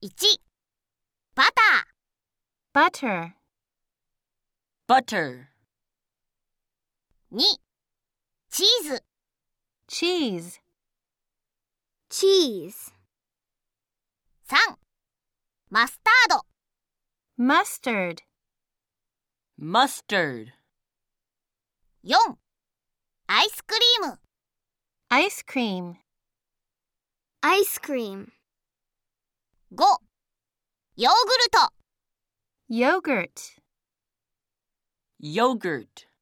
1、バター。 butter, butter, 2、チーズ。 cheese, cheese。 3、マスタード。 mustard, mustard, 4、アイスクリーム。 ice cream, アイスクリーム。 5、ヨーグルト。 yogurt. yogurt.